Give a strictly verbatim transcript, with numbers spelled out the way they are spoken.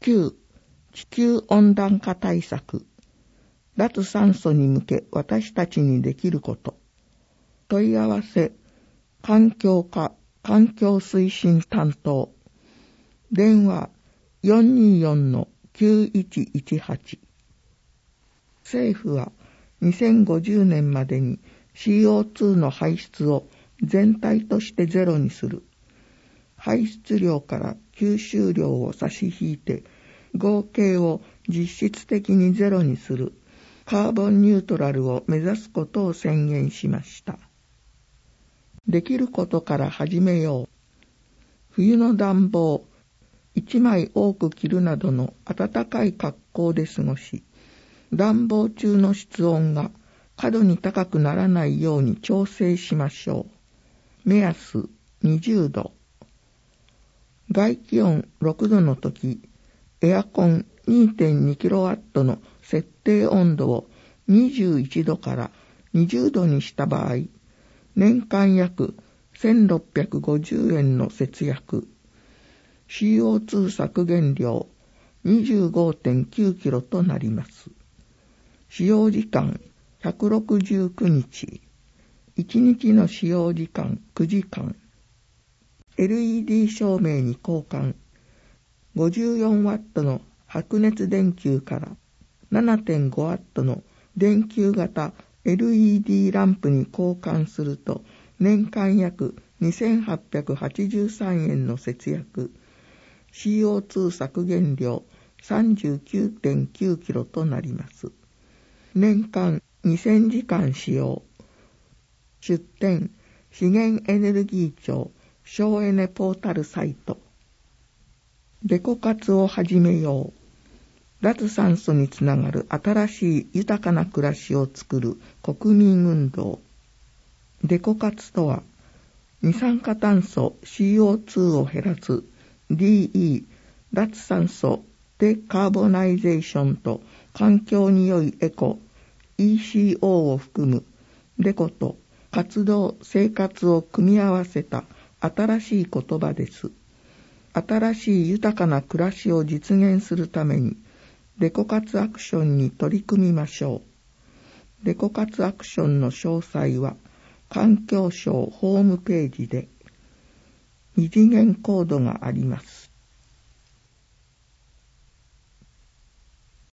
きゅう、地球温暖化対策。脱炭素に向け私たちにできること。問い合わせ、環境課、環境推進担当。電話 よんにーよんのきゅういちいちはち。政府はにせんごじゅうねんまでに シーオーツー の排出を全体としてゼロにする。排出量から吸収量を差し引いて合計を実質的にゼロにするカーボンニュートラルを目指すことを宣言しました。できることから始めよう。冬の暖房、一枚多く着るなどの暖かい格好で過ごし、暖房中の室温が過度に高くならないように調整しましょう。目安にじゅうど。外気温ろくどの時、エアコン にてんにキロワット の設定温度をにじゅういちどからにじゅうどにした場合、年間約せんろっぴゃくごじゅうえんの節約、シーオーツー 削減量 にじゅうごてんきゅうキロとなります。使用時間ひゃくろくじゅうくにち、いちにちの使用時間くじかん、エルイーディー 照明に交換、ごじゅうよんワットの白熱電球から ななてんごワットの電球型 エルイーディー ランプに交換すると年間約にせんはっぴゃくはちじゅうさんえんの節約、シーオーツー 削減量 さんじゅうきゅうてんきゅうキロとなります。年間にせんじかん使用。出展、資源エネルギー庁省エネポータルサイト。デコ活を始めよう。脱炭素につながる新しい豊かな暮らしを作る国民運動。デコ活とは、二酸化炭素 シーオーツー を減らす ディーイー、脱炭素デカーボナイゼーションと環境に良いエコ イーシーオー を含むデコと活動・生活を組み合わせた新しい言葉です。新しい豊かな暮らしを実現するためにデコ活アクションに取り組みましょう。デコ活アクションの詳細は環境省ホームページで二次元コードがあります。